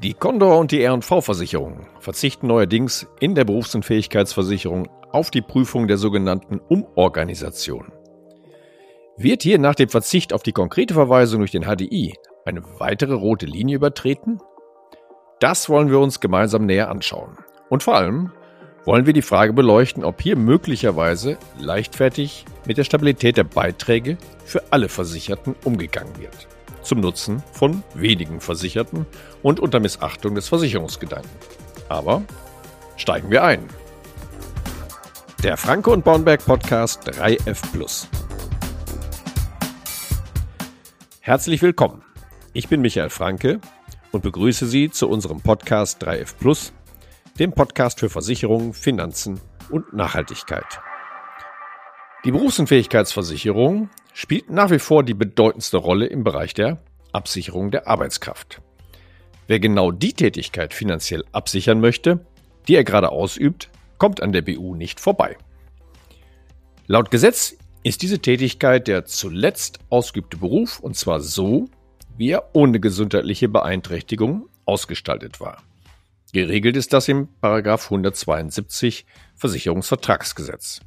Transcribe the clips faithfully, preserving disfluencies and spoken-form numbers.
Die Condor und die R und V-Versicherung verzichten neuerdings in der Berufsunfähigkeitsversicherung auf die Prüfung der sogenannten Umorganisation. Wird hier nach dem Verzicht auf die konkrete Verweisung durch den H D I eine weitere rote Linie übertreten? Das wollen wir uns gemeinsam näher anschauen. Und vor allem wollen wir die Frage beleuchten, ob hier möglicherweise leichtfertig mit der Stabilität der Beiträge für alle Versicherten umgegangen wird. Zum Nutzen von wenigen Versicherten und unter Missachtung des Versicherungsgedanken. Aber steigen wir ein. Der Franke und Bornberg Podcast drei F plus. Herzlich willkommen. Ich bin Michael Franke und begrüße Sie zu unserem Podcast drei F plus, dem Podcast für Versicherungen, Finanzen und Nachhaltigkeit. Die Berufsunfähigkeitsversicherung spielt nach wie vor die bedeutendste Rolle im Bereich der Absicherung der Arbeitskraft. Wer genau die Tätigkeit finanziell absichern möchte, die er gerade ausübt, kommt an der B U nicht vorbei. Laut Gesetz ist diese Tätigkeit der zuletzt ausgeübte Beruf, und zwar so, wie er ohne gesundheitliche Beeinträchtigung ausgestaltet war. Geregelt ist das im Paragraph hundertzweiundsiebzig Versicherungsvertragsgesetz.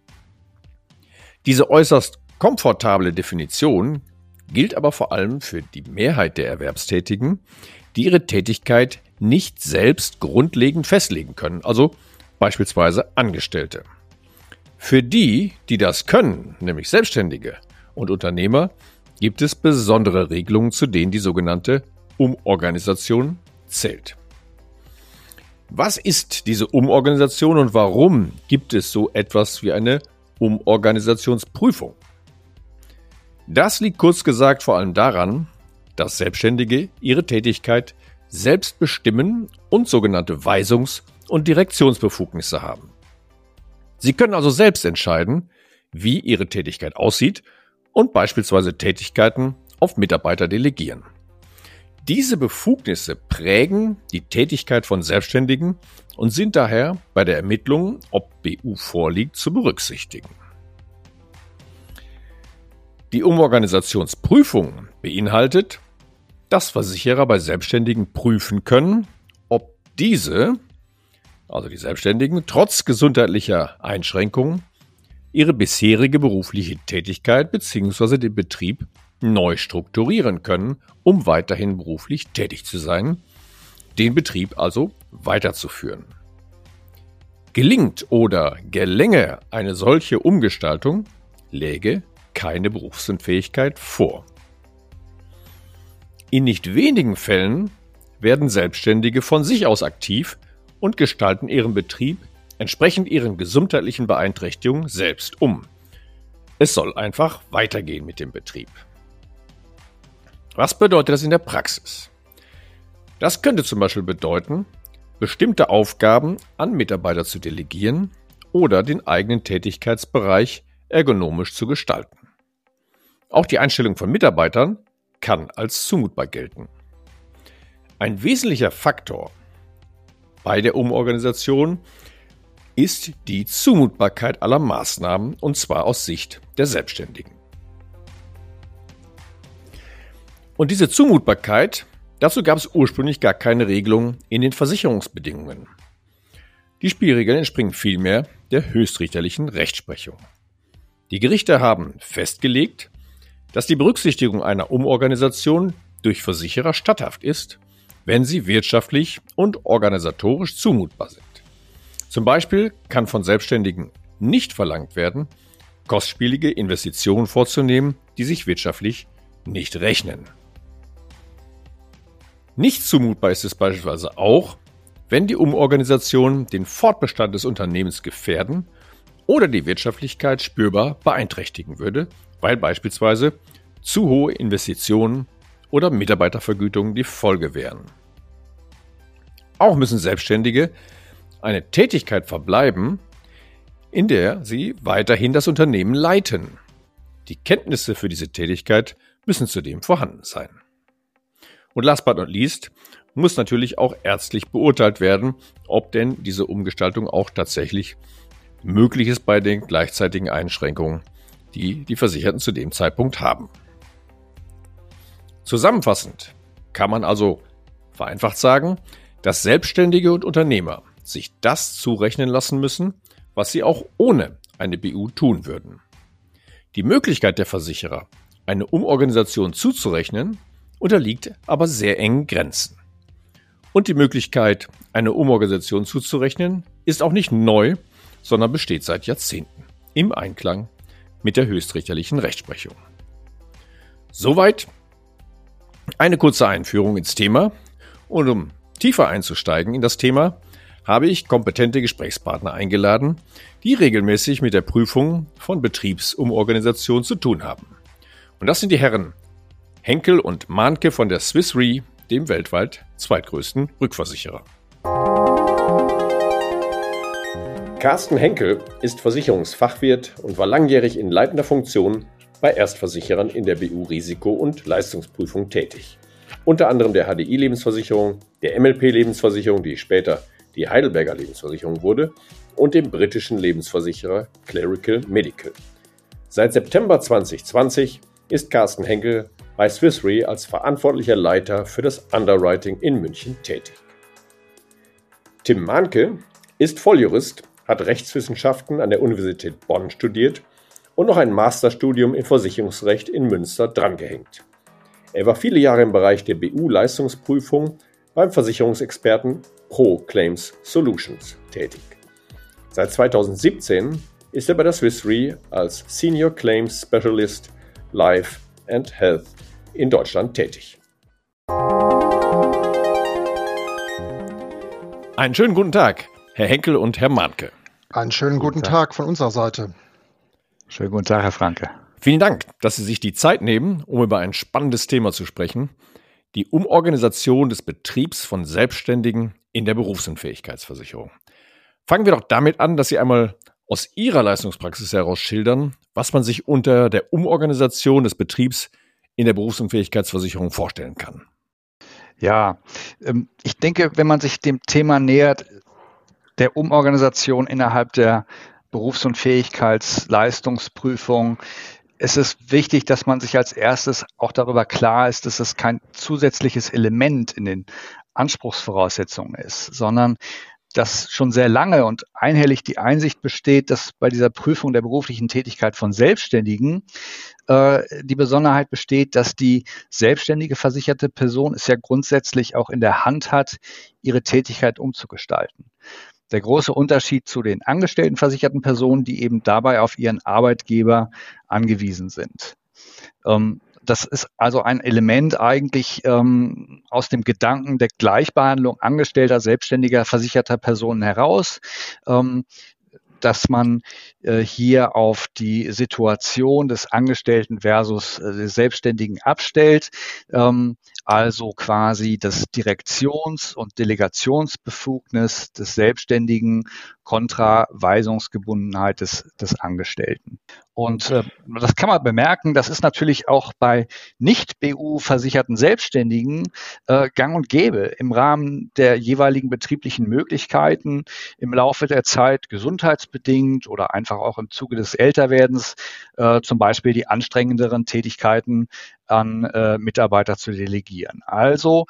Diese äußerst komfortable Definition gilt aber vor allem für die Mehrheit der Erwerbstätigen, die ihre Tätigkeit nicht selbst grundlegend festlegen können, also beispielsweise Angestellte. Für die, die das können, nämlich Selbstständige und Unternehmer, gibt es besondere Regelungen, zu denen die sogenannte Umorganisation zählt. Was ist diese Umorganisation und warum gibt es so etwas wie eine Umorganisationsprüfung? Das liegt kurz gesagt vor allem daran, dass Selbstständige ihre Tätigkeit selbst bestimmen und sogenannte Weisungs- und Direktionsbefugnisse haben. Sie können also selbst entscheiden, wie ihre Tätigkeit aussieht und beispielsweise Tätigkeiten auf Mitarbeiter delegieren. Diese Befugnisse prägen die Tätigkeit von Selbstständigen und sind daher bei der Ermittlung, ob B U vorliegt, zu berücksichtigen. Die Umorganisationsprüfung beinhaltet, dass Versicherer bei Selbstständigen prüfen können, ob diese, also die Selbstständigen, trotz gesundheitlicher Einschränkungen ihre bisherige berufliche Tätigkeit bzw. den Betrieb neu strukturieren können, um weiterhin beruflich tätig zu sein, den Betrieb also weiterzuführen. Gelingt oder gelänge eine solche Umgestaltung, läge keine Berufsunfähigkeit vor. In nicht wenigen Fällen werden Selbstständige von sich aus aktiv und gestalten ihren Betrieb entsprechend ihren gesundheitlichen Beeinträchtigungen selbst um. Es soll einfach weitergehen mit dem Betrieb. Was bedeutet das in der Praxis? Das könnte zum Beispiel bedeuten, bestimmte Aufgaben an Mitarbeiter zu delegieren oder den eigenen Tätigkeitsbereich ergonomisch zu gestalten. Auch die Einstellung von Mitarbeitern kann als zumutbar gelten. Ein wesentlicher Faktor bei der Umorganisation ist die Zumutbarkeit aller Maßnahmen, und zwar aus Sicht der Selbstständigen. Und diese Zumutbarkeit, dazu gab es ursprünglich gar keine Regelung in den Versicherungsbedingungen. Die Spielregeln entspringen vielmehr der höchstrichterlichen Rechtsprechung. Die Gerichte haben festgelegt, dass die Berücksichtigung einer Umorganisation durch Versicherer statthaft ist, wenn sie wirtschaftlich und organisatorisch zumutbar sind. Zum Beispiel kann von Selbstständigen nicht verlangt werden, kostspielige Investitionen vorzunehmen, die sich wirtschaftlich nicht rechnen. Nicht zumutbar ist es beispielsweise auch, wenn die Umorganisationen den Fortbestand des Unternehmens gefährden oder die Wirtschaftlichkeit spürbar beeinträchtigen würde, weil beispielsweise zu hohe Investitionen oder Mitarbeitervergütungen die Folge wären. Auch müssen Selbstständige eine Tätigkeit verbleiben, in der sie weiterhin das Unternehmen leiten. Die Kenntnisse für diese Tätigkeit müssen zudem vorhanden sein. Und last but not least muss natürlich auch ärztlich beurteilt werden, ob denn diese Umgestaltung auch tatsächlich möglich ist bei den gleichzeitigen Einschränkungen, die die Versicherten zu dem Zeitpunkt haben. Zusammenfassend kann man also Vereinfacht sagen, dass Selbstständige und Unternehmer sich das zurechnen lassen müssen, was sie auch ohne eine B U tun würden. Die Möglichkeit der Versicherer, eine Umorganisation zuzurechnen, unterliegt aber sehr engen Grenzen. Und die Möglichkeit, eine Umorganisation zuzurechnen, ist auch nicht neu, sondern besteht seit Jahrzehnten im Einklang mit der höchstrichterlichen Rechtsprechung. Soweit eine kurze Einführung ins Thema, und um tiefer einzusteigen in das Thema, habe ich kompetente Gesprächspartner eingeladen, die regelmäßig mit der Prüfung von Betriebsumorganisationen zu tun haben. Und das sind die Herren Henkel und Mahnke von der Swiss Re, dem weltweit zweitgrößten Rückversicherer. Carsten Henkel ist Versicherungsfachwirt und war langjährig in leitender Funktion bei Erstversicherern in der B U-Risiko- und Leistungsprüfung tätig. Unter anderem der H D I-Lebensversicherung, der M L P-Lebensversicherung, die später die Heidelberger Lebensversicherung wurde, und dem britischen Lebensversicherer Clerical Medical. Seit September zwanzig zwanzig ist Carsten Henkel bei Swiss Re als verantwortlicher Leiter für das Underwriting in München tätig. Tim Mahnke ist Volljurist, hat Rechtswissenschaften an der Universität Bonn studiert und noch ein Masterstudium in Versicherungsrecht in Münster drangehängt. Er war viele Jahre im Bereich der B U-Leistungsprüfung beim Versicherungsexperten Pro Claims Solutions tätig. Seit zweitausendsiebzehn ist er bei der Swiss Re als Senior Claims Specialist Life and Health in Deutschland tätig. Einen schönen guten Tag, Herr Henkel und Herr Mahnke. Einen schönen guten, guten Tag. Tag von unserer Seite. Schönen guten Tag, Herr Franke. Vielen Dank, dass Sie sich die Zeit nehmen, um über ein spannendes Thema zu sprechen: die Umorganisation des Betriebs von Selbstständigen in der Berufsunfähigkeitsversicherung. Fangen wir doch damit an, dass Sie einmal aus Ihrer Leistungspraxis heraus schildern, was man sich unter der Umorganisation des Betriebs in der Berufsunfähigkeitsversicherung vorstellen kann. Ja, ich denke, wenn man sich dem Thema nähert, der Umorganisation innerhalb der Berufsunfähigkeitsleistungsprüfung, es ist wichtig, dass man sich als erstes auch darüber klar ist, dass es kein zusätzliches Element in den Anspruchsvoraussetzungen ist, sondern dass schon sehr lange und einhellig die Einsicht besteht, dass bei dieser Prüfung der beruflichen Tätigkeit von Selbstständigen äh, die Besonderheit besteht, dass die selbstständige versicherte Person es ja grundsätzlich auch in der Hand hat, ihre Tätigkeit umzugestalten. Der große Unterschied zu den angestellten versicherten Personen, die eben dabei auf ihren Arbeitgeber angewiesen sind. Ähm, Das ist also ein Element eigentlich ähm, aus dem Gedanken der Gleichbehandlung angestellter, selbstständiger, versicherter Personen heraus, ähm, dass man äh, hier auf die Situation des Angestellten versus äh, des Selbstständigen abstellt, ähm, also quasi das Direktions- und Delegationsbefugnis des Selbstständigen kontra Weisungsgebundenheit des, des Angestellten. Und äh, das kann man bemerken, das ist natürlich auch bei nicht-B U-versicherten Selbstständigen äh, gang und gäbe im Rahmen der jeweiligen betrieblichen Möglichkeiten im Laufe der Zeit gesundheitsbedingt oder einfach auch im Zuge des Älterwerdens äh, zum Beispiel die anstrengenderen Tätigkeiten an äh, Mitarbeiter zu delegieren. Also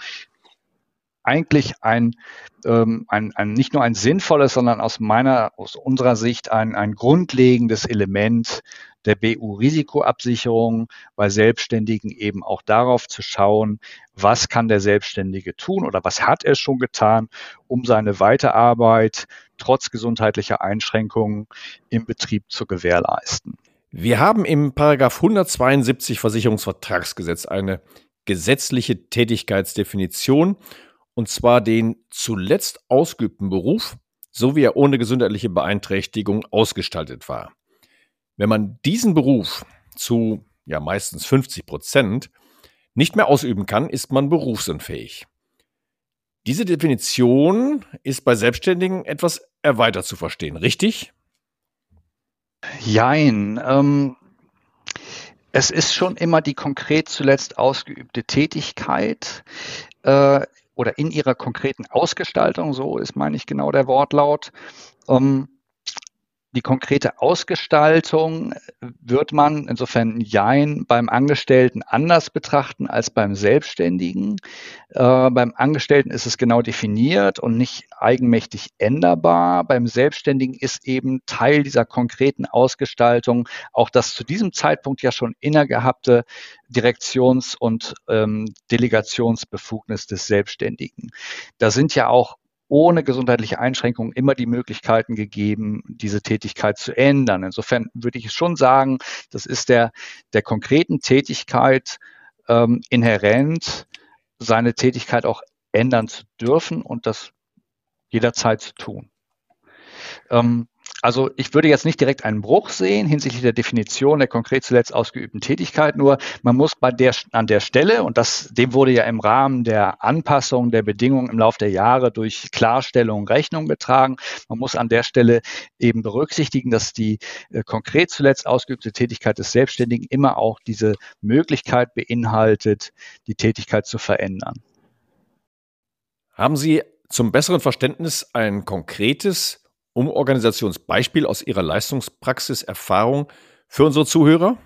eigentlich ein, ähm, ein, ein nicht nur ein sinnvolles, sondern aus meiner, aus unserer Sicht ein, ein grundlegendes Element der B U-Risikoabsicherung, bei Selbstständigen eben auch darauf zu schauen, was kann der Selbstständige tun oder was hat er schon getan, um seine Weiterarbeit trotz gesundheitlicher Einschränkungen im Betrieb zu gewährleisten. Wir haben im Paragraph hundertzweiundsiebzig Versicherungsvertragsgesetz eine gesetzliche Tätigkeitsdefinition, und zwar den zuletzt ausgeübten Beruf, so wie er ohne gesundheitliche Beeinträchtigung ausgestaltet war. Wenn man diesen Beruf zu ja meistens fünfzig Prozent nicht mehr ausüben kann, ist man berufsunfähig. Diese Definition ist bei Selbstständigen etwas erweitert zu verstehen, richtig? Jein. Ähm, es ist schon immer die konkret zuletzt ausgeübte Tätigkeit äh, oder in ihrer konkreten Ausgestaltung, so ist, meine ich, genau der Wortlaut. Ähm, Die konkrete Ausgestaltung wird man insofern jein beim Angestellten anders betrachten als beim Selbstständigen. Äh, beim Angestellten ist es genau definiert und nicht eigenmächtig änderbar. Beim Selbstständigen ist eben Teil dieser konkreten Ausgestaltung auch das zu diesem Zeitpunkt ja schon innegehabte Direktions- und ähm, Delegationsbefugnis des Selbstständigen. Da sind ja auch ohne gesundheitliche Einschränkungen immer die Möglichkeiten gegeben, diese Tätigkeit zu ändern. Insofern würde ich schon sagen, das ist der, der konkreten Tätigkeit ähm, inhärent, seine Tätigkeit auch ändern zu dürfen und das jederzeit zu tun. Ähm, also ich würde jetzt nicht direkt einen Bruch sehen hinsichtlich der Definition der konkret zuletzt ausgeübten Tätigkeit, nur man muss bei der, an der Stelle, und das, dem wurde ja im Rahmen der Anpassung der Bedingungen im Laufe der Jahre durch Klarstellung Rechnung getragen, man muss an der Stelle eben berücksichtigen, dass die äh, konkret zuletzt ausgeübte Tätigkeit des Selbstständigen immer auch diese Möglichkeit beinhaltet, die Tätigkeit zu verändern. Haben Sie zum besseren Verständnis ein konkretes Umorganisationsbeispiel aus Ihrer Leistungspraxis Erfahrung für unsere Zuhörer?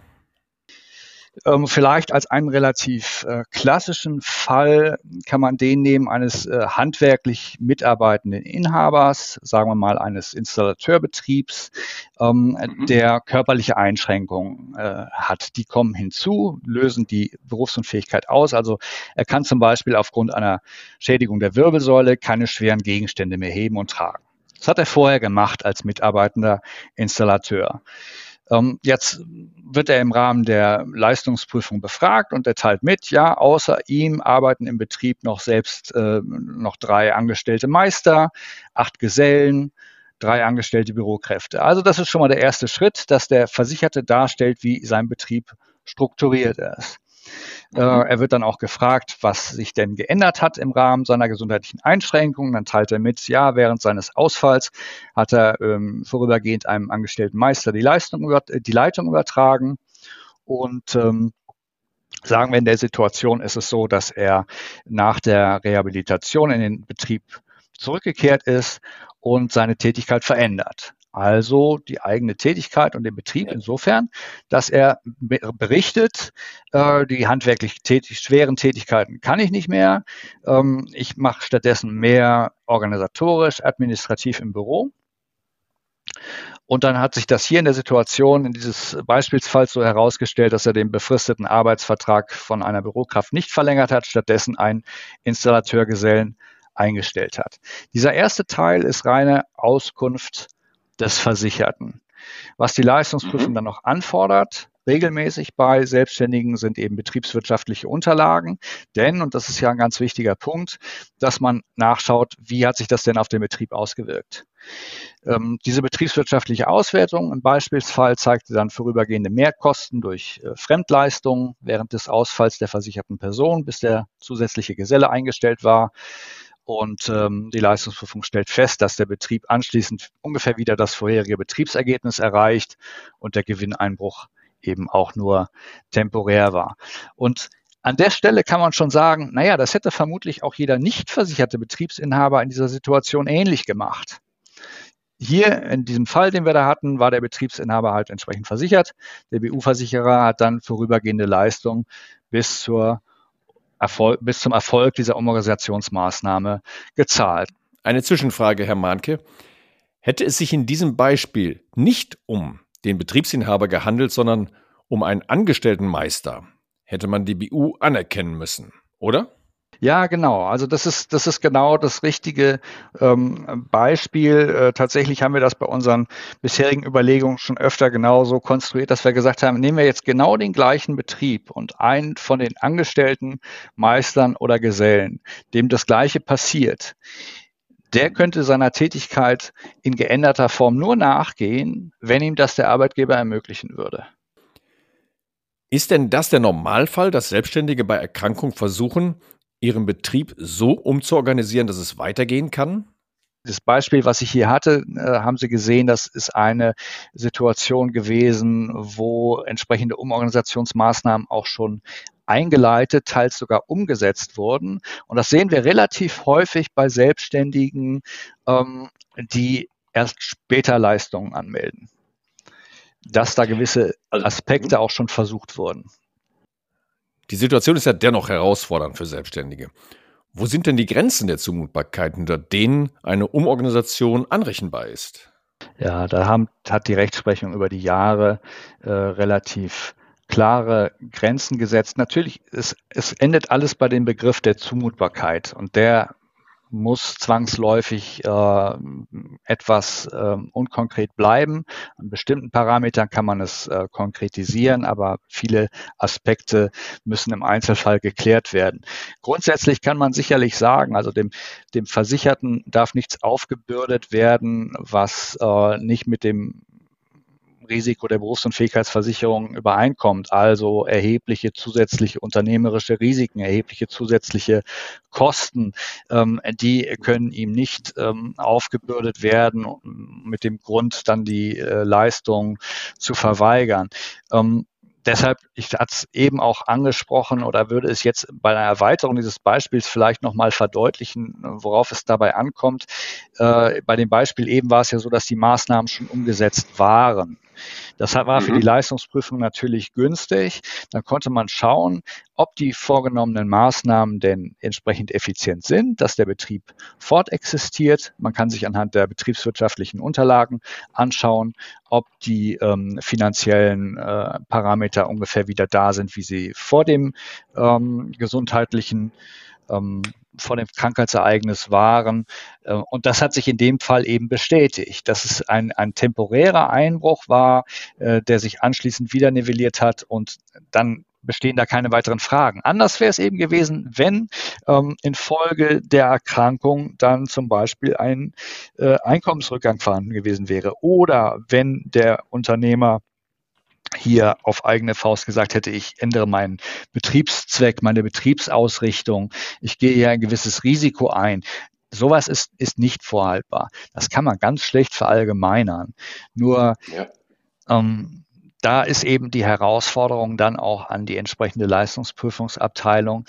Ähm, vielleicht als einen relativ äh, klassischen Fall kann man den nehmen eines äh, handwerklich mitarbeitenden Inhabers, sagen wir mal eines Installateurbetriebs, ähm, mhm. der körperliche Einschränkungen äh, hat. Die kommen hinzu, lösen die Berufsunfähigkeit aus. Also er kann zum Beispiel aufgrund einer Schädigung der Wirbelsäule keine schweren Gegenstände mehr heben und tragen. Das hat er vorher gemacht als mitarbeitender Installateur. Ähm, jetzt wird er im Rahmen der Leistungsprüfung befragt und er teilt mit, ja, außer ihm arbeiten im Betrieb noch selbst äh, noch drei angestellte Meister, acht Gesellen, drei angestellte Bürokräfte. Also das ist schon mal der erste Schritt, dass der Versicherte darstellt, wie sein Betrieb strukturiert ist. Mhm. Äh, er wird dann auch gefragt, was sich denn geändert hat im Rahmen seiner gesundheitlichen Einschränkungen. Dann teilt er mit, ja, während seines Ausfalls hat er ähm, vorübergehend einem angestellten Meister die, Leistung über, die Leitung übertragen. Und ähm, sagen wir, in der Situation ist es so, dass er nach der Rehabilitation in den Betrieb zurückgekehrt ist und seine Tätigkeit verändert. Also die eigene Tätigkeit und den Betrieb insofern, dass er berichtet, äh, die handwerklich tätig, schweren Tätigkeiten kann ich nicht mehr. Ähm, ich mache stattdessen mehr organisatorisch, administrativ im Büro. Und dann hat sich das hier in der Situation, in dieses Beispielsfall so herausgestellt, dass er den befristeten Arbeitsvertrag von einer Bürokraft nicht verlängert hat, stattdessen einen Installateurgesellen eingestellt hat. Dieser erste Teil ist reine Auskunft des Versicherten. Was die Leistungsprüfung mhm. dann noch anfordert, regelmäßig bei Selbstständigen, sind eben betriebswirtschaftliche Unterlagen. Denn, und das ist ja ein ganz wichtiger Punkt, dass man nachschaut, wie hat sich das denn auf den Betrieb ausgewirkt. Ähm, diese betriebswirtschaftliche Auswertung im Beispielsfall zeigte dann vorübergehende Mehrkosten durch äh, Fremdleistungen während des Ausfalls der versicherten Person, bis der zusätzliche Geselle eingestellt war. Und ähm, die Leistungsprüfung stellt fest, dass der Betrieb anschließend ungefähr wieder das vorherige Betriebsergebnis erreicht und der Gewinneinbruch eben auch nur temporär war. Und an der Stelle kann man schon sagen, naja, das hätte vermutlich auch jeder nicht versicherte Betriebsinhaber in dieser Situation ähnlich gemacht. Hier in diesem Fall, den wir da hatten, war der Betriebsinhaber halt entsprechend versichert. Der B U-Versicherer hat dann vorübergehende Leistung bis zur Erfolg, bis zum Erfolg dieser Umorganisationsmaßnahme gezahlt. Eine Zwischenfrage, Herr Mahnke. Hätte es sich in diesem Beispiel nicht um den Betriebsinhaber gehandelt, sondern um einen Angestelltenmeister, hätte man die B U anerkennen müssen, oder? Ja, genau. Also das ist, das ist genau das richtige ähm, Beispiel. Äh, tatsächlich haben wir das bei unseren bisherigen Überlegungen schon öfter genau so konstruiert, dass wir gesagt haben, nehmen wir jetzt genau den gleichen Betrieb und einen von den Angestellten, Meistern oder Gesellen, dem das Gleiche passiert. Der könnte seiner Tätigkeit in geänderter Form nur nachgehen, wenn ihm das der Arbeitgeber ermöglichen würde. Ist denn das der Normalfall, dass Selbstständige bei Erkrankung versuchen, ihren Betrieb so umzuorganisieren, dass es weitergehen kann? Das Beispiel, was ich hier hatte, äh, haben Sie gesehen, das ist eine Situation gewesen, wo entsprechende Umorganisationsmaßnahmen auch schon eingeleitet, teils sogar umgesetzt wurden. Und das sehen wir relativ häufig bei Selbstständigen, ähm, die erst später Leistungen anmelden. Dass da gewisse Aspekte auch schon versucht wurden. Die Situation ist ja dennoch herausfordernd für Selbstständige. Wo sind denn die Grenzen der Zumutbarkeit, unter denen eine Umorganisation anrechenbar ist? Ja, da haben, hat die Rechtsprechung über die Jahre äh, relativ klare Grenzen gesetzt. Natürlich, es, es endet alles bei dem Begriff der Zumutbarkeit und der muss zwangsläufig äh, etwas äh, unkonkret bleiben. An bestimmten Parametern kann man es äh, konkretisieren, aber viele Aspekte müssen im Einzelfall geklärt werden. Grundsätzlich kann man sicherlich sagen, also dem, dem Versicherten darf nichts aufgebürdet werden, was äh, nicht mit dem Risiko der Berufsunfähigkeitsversicherung übereinkommt, also erhebliche zusätzliche unternehmerische Risiken, erhebliche zusätzliche Kosten, ähm, die können ihm nicht ähm, aufgebürdet werden, mit dem Grund dann die äh, Leistung zu verweigern. Ähm, Deshalb, ich hatte es eben auch angesprochen oder würde es jetzt bei einer Erweiterung dieses Beispiels vielleicht nochmal verdeutlichen, worauf es dabei ankommt. Äh, bei dem Beispiel eben war es ja so, dass die Maßnahmen schon umgesetzt waren. Das war für die Leistungsprüfung natürlich günstig. Dann konnte man schauen, ob die vorgenommenen Maßnahmen denn entsprechend effizient sind, dass der Betrieb fortexistiert. Man kann sich anhand der betriebswirtschaftlichen Unterlagen anschauen, ob die ähm, finanziellen äh, Parameter ungefähr wieder da sind, wie sie vor dem ähm, gesundheitlichen ähm, vor dem Krankheitsereignis waren. Und das hat sich in dem Fall eben bestätigt, dass es ein, ein temporärer Einbruch war, der sich anschließend wieder nivelliert hat und dann bestehen da keine weiteren Fragen. Anders wäre es eben gewesen, wenn ähm, infolge der Erkrankung dann zum Beispiel ein äh, Einkommensrückgang vorhanden gewesen wäre oder wenn der Unternehmer hier auf eigene Faust gesagt hätte, ich ändere meinen Betriebszweck, meine Betriebsausrichtung, ich gehe hier ein gewisses Risiko ein. Sowas ist, ist nicht vorhaltbar. Das kann man ganz schlecht verallgemeinern. Nur ja. ähm, da ist eben die Herausforderung dann auch an die entsprechende Leistungsprüfungsabteilung,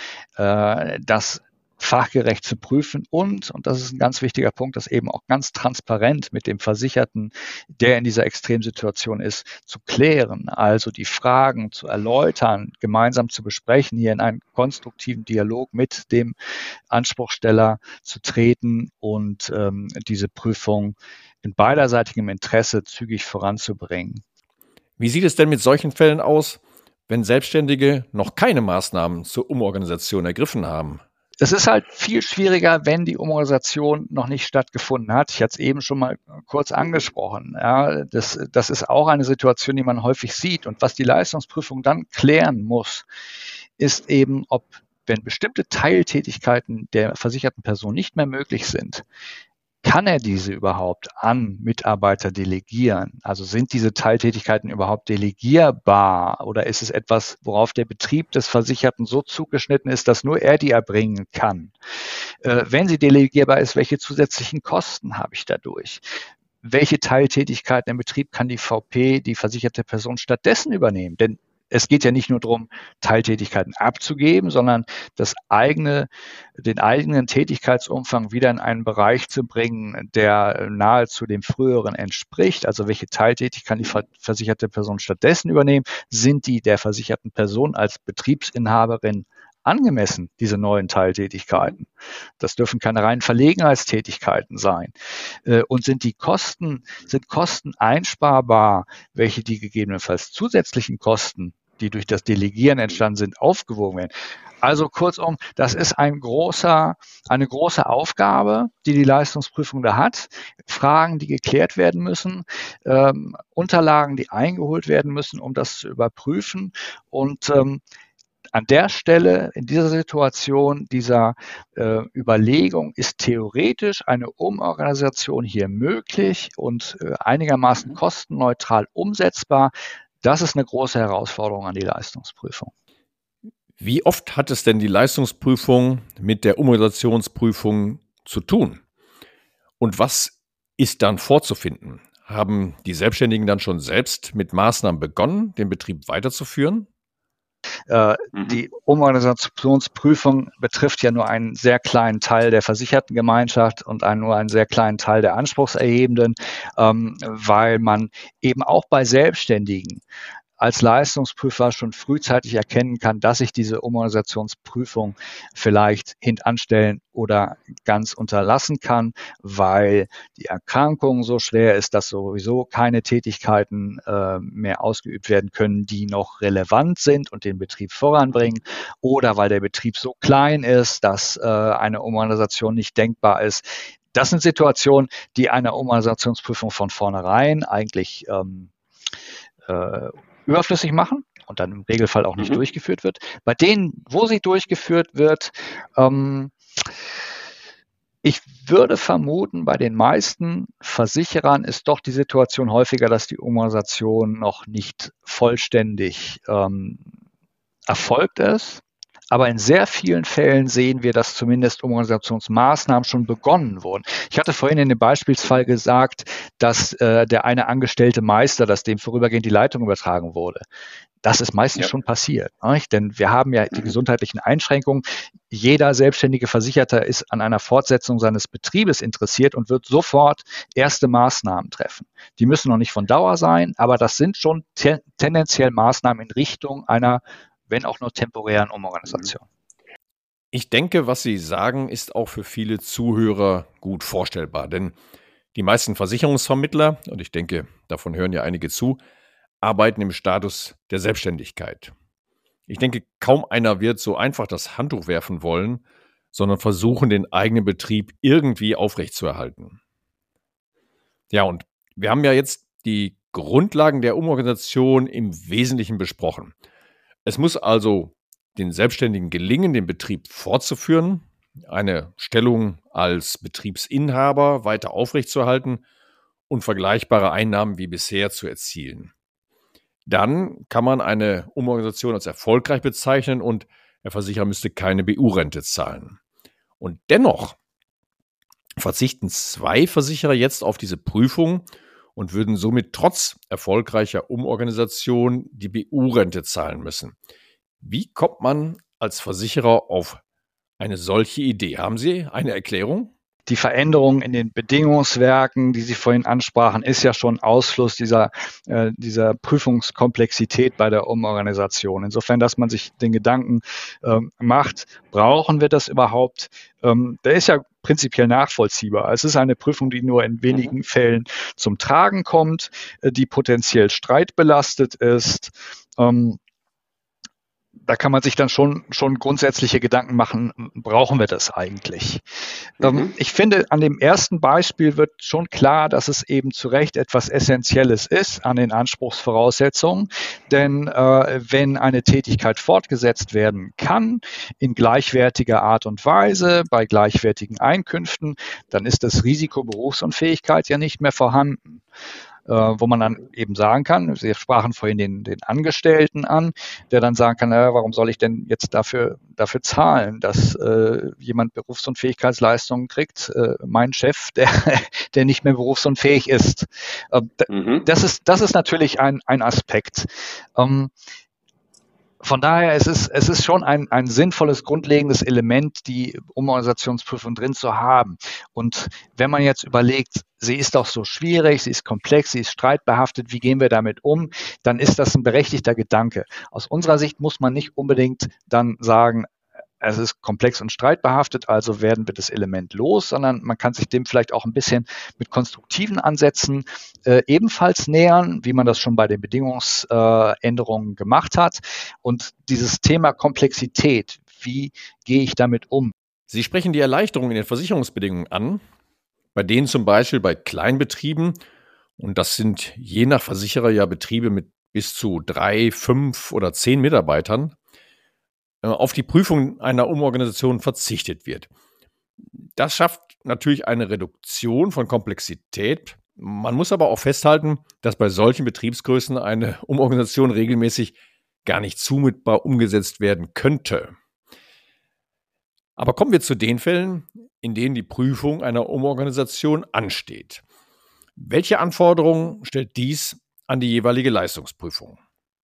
äh, das fachgerecht zu prüfen und, und das ist ein ganz wichtiger Punkt, das eben auch ganz transparent mit dem Versicherten, der in dieser Extremsituation ist, zu klären, also die Fragen zu erläutern, gemeinsam zu besprechen, hier in einen konstruktiven Dialog mit dem Anspruchsteller zu treten und ähm, diese Prüfung in beiderseitigem Interesse zügig voranzubringen. Wie sieht es denn mit solchen Fällen aus, wenn Selbstständige noch keine Maßnahmen zur Umorganisation ergriffen haben? Es ist halt viel schwieriger, wenn die Umorganisation noch nicht stattgefunden hat. Ich hatte es eben schon mal kurz angesprochen. Ja, das, das ist auch eine Situation, die man häufig sieht. Und was die Leistungsprüfung dann klären muss, ist eben, ob, wenn bestimmte Teiltätigkeiten der versicherten Person nicht mehr möglich sind, kann er diese überhaupt an Mitarbeiter delegieren? Also sind diese Teiltätigkeiten überhaupt delegierbar oder ist es etwas, worauf der Betrieb des Versicherten so zugeschnitten ist, dass nur er die erbringen kann? Äh, wenn sie delegierbar ist, welche zusätzlichen Kosten habe ich dadurch? Welche Teiltätigkeiten im Betrieb kann die V P, die versicherte Person, stattdessen übernehmen? Denn es geht ja nicht nur darum, Teiltätigkeiten abzugeben, sondern das eigene, den eigenen Tätigkeitsumfang wieder in einen Bereich zu bringen, der nahezu dem früheren entspricht. Also welche Teiltätigkeit kann die versicherte Person stattdessen übernehmen? Sind die der versicherten Person als Betriebsinhaberin angemessen, diese neuen Teiltätigkeiten? Das dürfen keine reinen Verlegenheitstätigkeiten sein. Und sind die Kosten, sind Kosten einsparbar, welche die gegebenenfalls zusätzlichen Kosten, die durch das Delegieren entstanden sind, aufgewogen werden? Also kurzum, das ist ein großer, eine große Aufgabe, die die Leistungsprüfung da hat. Fragen, die geklärt werden müssen, ähm, Unterlagen, die eingeholt werden müssen, um das zu überprüfen. Und ähm, an der Stelle, in dieser Situation, dieser äh, Überlegung, ist theoretisch eine Umorganisation hier möglich und äh, einigermaßen kostenneutral umsetzbar. Das ist eine große Herausforderung an die Leistungsprüfung. Wie oft hat es denn die Leistungsprüfung mit der Umorganisationsprüfung zu tun? Und was ist dann vorzufinden? Haben die Selbstständigen dann schon selbst mit Maßnahmen begonnen, den Betrieb weiterzuführen? Äh, mhm. Die Umorganisationsprüfung betrifft ja nur einen sehr kleinen Teil der Versichertengemeinschaft und einen, nur einen sehr kleinen Teil der Anspruchserhebenden, ähm, weil man eben auch bei Selbstständigen als Leistungsprüfer schon frühzeitig erkennen kann, dass ich diese Umorganisationsprüfung vielleicht hintanstellen oder ganz unterlassen kann, weil die Erkrankung so schwer ist, dass sowieso keine Tätigkeiten äh, mehr ausgeübt werden können, die noch relevant sind und den Betrieb voranbringen, oder weil der Betrieb so klein ist, dass äh, eine Umorganisation nicht denkbar ist. Das sind Situationen, die eine Umorganisationsprüfung von vornherein eigentlich ähm, äh, überflüssig machen und dann im Regelfall auch nicht mhm. durchgeführt wird. Bei denen, wo sie durchgeführt wird, ähm, ich würde vermuten, bei den meisten Versicherern ist doch die Situation häufiger, dass die Umorganisation noch nicht vollständig ähm, erfolgt ist. Aber in sehr vielen Fällen sehen wir, dass zumindest Umorganisationsmaßnahmen schon begonnen wurden. Ich hatte vorhin in dem Beispielsfall gesagt, dass äh, der eine angestellte Meister, dass dem vorübergehend die Leitung übertragen wurde. Das ist meistens ja. schon passiert, nicht? Denn wir haben ja die gesundheitlichen Einschränkungen. Jeder selbstständige Versicherter ist an einer Fortsetzung seines Betriebes interessiert und wird sofort erste Maßnahmen treffen. Die müssen noch nicht von Dauer sein, aber das sind schon te- tendenziell Maßnahmen in Richtung einer, wenn auch nur temporären Umorganisation. Ich denke, was Sie sagen, ist auch für viele Zuhörer gut vorstellbar. Denn die meisten Versicherungsvermittler, und ich denke, davon hören ja einige zu, arbeiten im Status der Selbstständigkeit. Ich denke, kaum einer wird so einfach das Handtuch werfen wollen, sondern versuchen, den eigenen Betrieb irgendwie aufrechtzuerhalten. Ja, und wir haben ja jetzt die Grundlagen der Umorganisation im Wesentlichen besprochen. Es muss also den Selbstständigen gelingen, den Betrieb fortzuführen, eine Stellung als Betriebsinhaber weiter aufrechtzuerhalten und vergleichbare Einnahmen wie bisher zu erzielen. Dann kann man eine Umorganisation als erfolgreich bezeichnen und der Versicherer müsste keine B U-Rente zahlen. Und dennoch verzichten zwei Versicherer jetzt auf diese Prüfung und würden somit trotz erfolgreicher Umorganisation die B U-Rente zahlen müssen. Wie kommt man als Versicherer auf eine solche Idee? Haben Sie eine Erklärung? Die Veränderung in den Bedingungswerken, die Sie vorhin ansprachen, ist ja schon Ausfluss dieser, äh, dieser Prüfungskomplexität bei der Umorganisation. Insofern, dass man sich den Gedanken ähm, macht, brauchen wir das überhaupt? Ähm, der ist ja prinzipiell nachvollziehbar. Es ist eine Prüfung, die nur in wenigen mhm. Fällen zum Tragen kommt, äh, die potenziell streitbelastet ist. Ähm, Da kann man sich dann schon, schon grundsätzliche Gedanken machen, brauchen wir das eigentlich? Mhm. Ähm, ich finde, an dem ersten Beispiel wird schon klar, dass es eben zu Recht etwas Essentielles ist an den Anspruchsvoraussetzungen. Denn äh, wenn eine Tätigkeit fortgesetzt werden kann, in gleichwertiger Art und Weise, bei gleichwertigen Einkünften, dann ist das Risiko Berufsunfähigkeit ja nicht mehr vorhanden. Wo man dann eben sagen kann, Sie sprachen vorhin den, den Angestellten an, der dann sagen kann, äh, warum soll ich denn jetzt dafür, dafür zahlen, dass äh, jemand Berufsunfähigkeitsleistungen kriegt, äh, mein Chef, der, der nicht mehr berufsunfähig ist. Äh, mhm. Das ist, das ist natürlich ein, ein Aspekt. Ähm, Von daher es ist es ist schon ein, ein sinnvolles, grundlegendes Element, die Umorganisationsprüfung drin zu haben. Und wenn man jetzt überlegt, sie ist doch so schwierig, sie ist komplex, sie ist streitbehaftet, wie gehen wir damit um, dann ist das ein berechtigter Gedanke. Aus unserer Sicht muss man nicht unbedingt dann sagen, es ist komplex und streitbehaftet, also werden wir das Element los, sondern man kann sich dem vielleicht auch ein bisschen mit konstruktiven Ansätzen äh, ebenfalls nähern, wie man das schon bei den Bedingungsänderungen äh, gemacht hat. Und dieses Thema Komplexität, wie gehe ich damit um? Sie sprechen die Erleichterung in den Versicherungsbedingungen an, bei denen zum Beispiel bei Kleinbetrieben, und das sind je nach Versicherer ja Betriebe mit bis zu drei, fünf oder zehn Mitarbeitern, auf die Prüfung einer Umorganisation verzichtet wird. Das schafft natürlich eine Reduktion von Komplexität. Man muss aber auch festhalten, dass bei solchen Betriebsgrößen eine Umorganisation regelmäßig gar nicht zumutbar umgesetzt werden könnte. Aber kommen wir zu den Fällen, in denen die Prüfung einer Umorganisation ansteht. Welche Anforderungen stellt dies an die jeweilige Leistungsprüfung?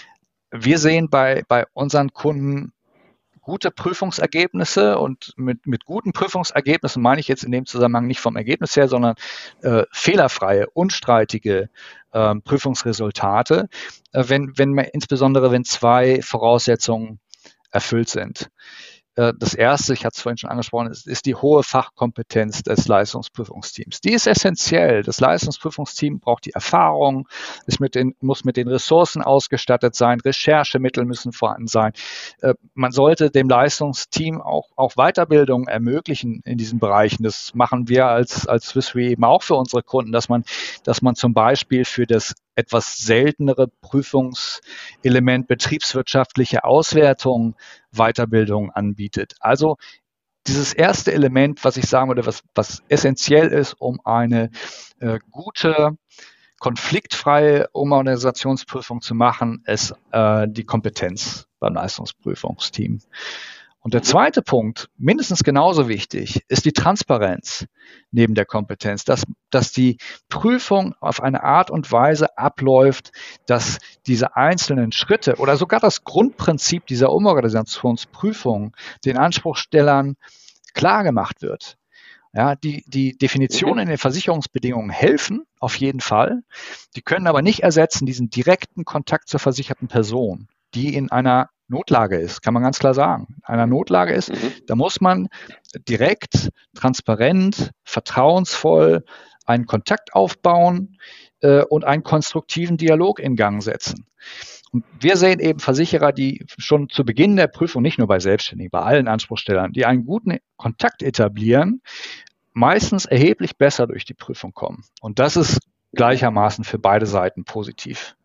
wir sehen bei, bei unseren Kunden gute Prüfungsergebnisse, und mit, mit guten Prüfungsergebnissen meine ich jetzt in dem Zusammenhang nicht vom Ergebnis her, sondern äh, fehlerfreie, unstreitige äh, Prüfungsresultate, äh, wenn, wenn man, insbesondere wenn zwei Voraussetzungen erfüllt sind. Das erste, ich hatte es vorhin schon angesprochen, ist, ist die hohe Fachkompetenz des Leistungsprüfungsteams. Die ist essentiell. Das Leistungsprüfungsteam braucht die Erfahrung, ist mit den, muss mit den Ressourcen ausgestattet sein, Recherchemittel müssen vorhanden sein. Man sollte dem Leistungsteam auch, auch Weiterbildung ermöglichen in diesen Bereichen. Das machen wir als, als Swiss Re eben auch für unsere Kunden, dass man, dass man zum Beispiel für das etwas seltenere Prüfungselement betriebswirtschaftliche Auswertung Weiterbildung anbietet. Also dieses erste Element, was ich sagen würde, was, was essentiell ist, um eine äh, gute, konfliktfreie Umorganisationsprüfung zu machen, ist äh, die Kompetenz beim Leistungsprüfungsteam. Und der zweite Punkt, mindestens genauso wichtig, ist die Transparenz neben der Kompetenz, dass, dass die Prüfung auf eine Art und Weise abläuft, dass diese einzelnen Schritte oder sogar das Grundprinzip dieser Umorganisationsprüfung den Anspruchstellern klar gemacht wird. Ja, die, die Definitionen in den Versicherungsbedingungen helfen, auf jeden Fall. Die können aber nicht ersetzen diesen direkten Kontakt zur versicherten Person, die in einer Notlage ist, kann man ganz klar sagen. In einer Notlage ist, mhm. da muss man direkt, transparent, vertrauensvoll einen Kontakt aufbauen äh, und einen konstruktiven Dialog in Gang setzen. Und wir sehen eben Versicherer, die schon zu Beginn der Prüfung, nicht nur bei Selbstständigen, bei allen Anspruchstellern, die einen guten Kontakt etablieren, meistens erheblich besser durch die Prüfung kommen. Und das ist gleichermaßen für beide Seiten positiv.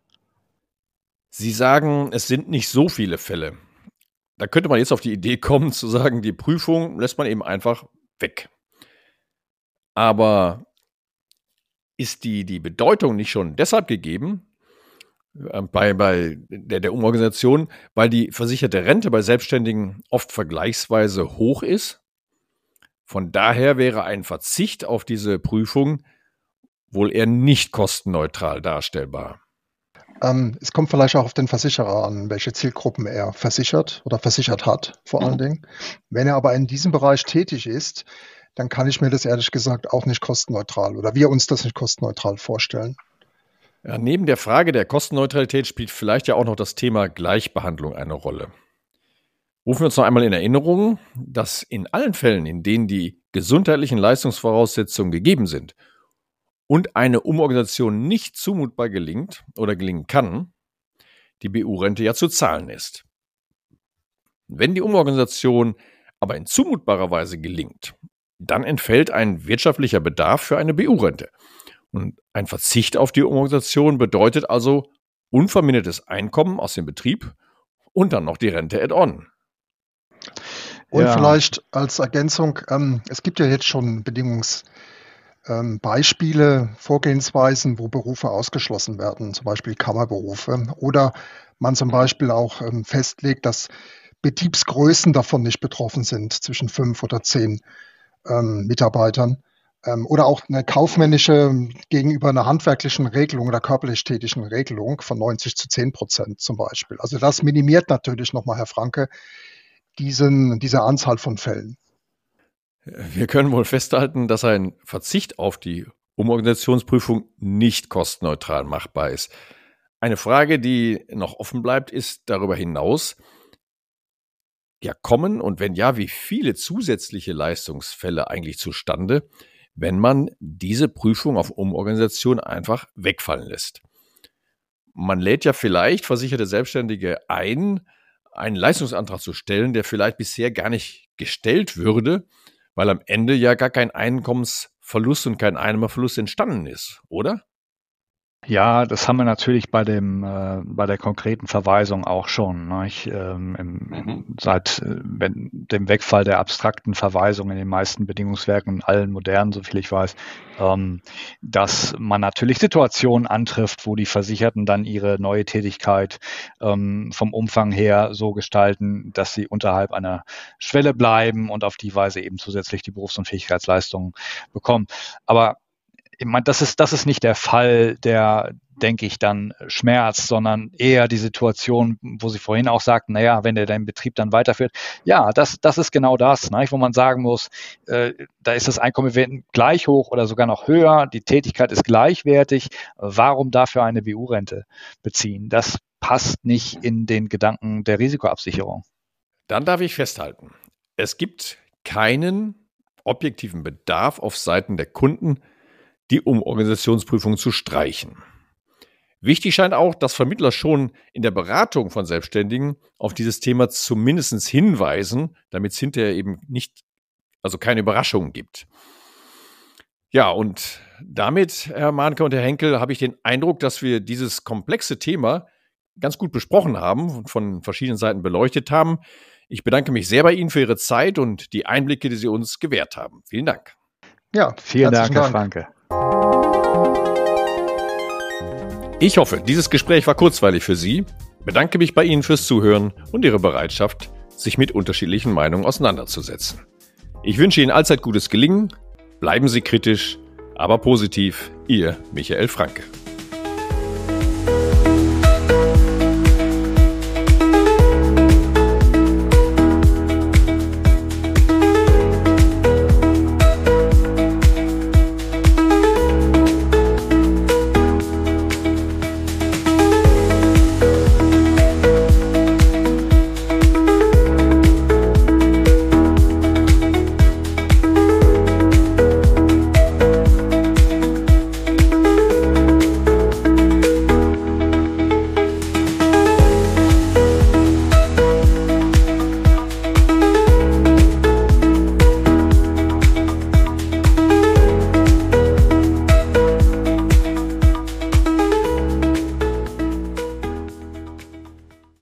Sie sagen, es sind nicht so viele Fälle. Da könnte man jetzt auf die Idee kommen, zu sagen, die Prüfung lässt man eben einfach weg. Aber ist die, die Bedeutung nicht schon deshalb gegeben, äh, bei, bei der, der Umorganisation, weil die versicherte Rente bei Selbstständigen oft vergleichsweise hoch ist? Von daher wäre ein Verzicht auf diese Prüfung wohl eher nicht kostenneutral darstellbar. Ähm, es kommt vielleicht auch auf den Versicherer an, welche Zielgruppen er versichert oder versichert hat, vor allen Dingen. Wenn er aber in diesem Bereich tätig ist, dann kann ich mir das ehrlich gesagt auch nicht kostenneutral oder wir uns das nicht kostenneutral vorstellen. Ja, neben der Frage der Kostenneutralität spielt vielleicht ja auch noch das Thema Gleichbehandlung eine Rolle. Rufen wir uns noch einmal in Erinnerung, dass in allen Fällen, in denen die gesundheitlichen Leistungsvoraussetzungen gegeben sind und eine Umorganisation nicht zumutbar gelingt oder gelingen kann, die B U-Rente ja zu zahlen ist. Wenn die Umorganisation aber in zumutbarer Weise gelingt, dann entfällt ein wirtschaftlicher Bedarf für eine B U-Rente. Und ein Verzicht auf die Umorganisation bedeutet also unvermindertes Einkommen aus dem Betrieb und dann noch die Rente add-on. Und Ja. vielleicht als Ergänzung, ähm, es gibt ja jetzt schon Bedingungs- Ähm, Beispiele, Vorgehensweisen, wo Berufe ausgeschlossen werden, zum Beispiel Kammerberufe. Oder man zum Beispiel auch ähm, festlegt, dass Betriebsgrößen davon nicht betroffen sind, zwischen fünf oder zehn ähm, Mitarbeitern. Ähm, oder auch eine kaufmännische gegenüber einer handwerklichen Regelung oder körperlich tätigen Regelung von neunzig zu zehn Prozent zum Beispiel. Also das minimiert natürlich nochmal, Herr Franke, diesen, diese Anzahl von Fällen. Wir können wohl festhalten, dass ein Verzicht auf die Umorganisationsprüfung nicht kostenneutral machbar ist. Eine Frage, die noch offen bleibt, ist darüber hinaus, ja, kommen und wenn ja, wie viele zusätzliche Leistungsfälle eigentlich zustande, wenn man diese Prüfung auf Umorganisation einfach wegfallen lässt. Man lädt ja vielleicht versicherte Selbstständige ein, einen Leistungsantrag zu stellen, der vielleicht bisher gar nicht gestellt würde, weil am Ende ja gar kein Einkommensverlust und kein Einnahmeverlust entstanden ist, oder? Ja, das haben wir natürlich bei dem äh, bei der konkreten Verweisung auch schon. Ne? Ich, ähm, im, Mhm. Seit äh, wenn, dem Wegfall der abstrakten Verweisung in den meisten Bedingungswerken, in allen modernen, so viel ich weiß, ähm, dass man natürlich Situationen antrifft, wo die Versicherten dann ihre neue Tätigkeit ähm, vom Umfang her so gestalten, dass sie unterhalb einer Schwelle bleiben und auf die Weise eben zusätzlich die Berufsunfähigkeitsleistungen bekommen. Aber ich meine, das ist, das ist nicht der Fall, der, denke ich, dann schmerzt, sondern eher die Situation, wo Sie vorhin auch sagten, naja, wenn der den Betrieb dann weiterführt. Ja, das, das ist genau das, ne, wo man sagen muss, äh, da ist das Einkommen gleich hoch oder sogar noch höher, die Tätigkeit ist gleichwertig. Warum dafür eine B U-Rente beziehen? Das passt nicht in den Gedanken der Risikoabsicherung. Dann darf ich festhalten, es gibt keinen objektiven Bedarf auf Seiten der Kunden, die Umorganisationsprüfung zu streichen. Wichtig scheint auch, dass Vermittler schon in der Beratung von Selbstständigen auf dieses Thema zumindest hinweisen, damit es hinterher eben nicht, also keine Überraschungen gibt. Ja, und damit, Herr Mahnke und Herr Henkel, habe ich den Eindruck, dass wir dieses komplexe Thema ganz gut besprochen haben und von verschiedenen Seiten beleuchtet haben. Ich bedanke mich sehr bei Ihnen für Ihre Zeit und die Einblicke, die Sie uns gewährt haben. Vielen Dank. Ja, vielen Dank, Herr Franke. Ich hoffe, dieses Gespräch war kurzweilig für Sie. Bedanke mich bei Ihnen fürs Zuhören und Ihre Bereitschaft, sich mit unterschiedlichen Meinungen auseinanderzusetzen. Ich wünsche Ihnen allzeit gutes Gelingen. Bleiben Sie kritisch, aber positiv. Ihr Michael Franke.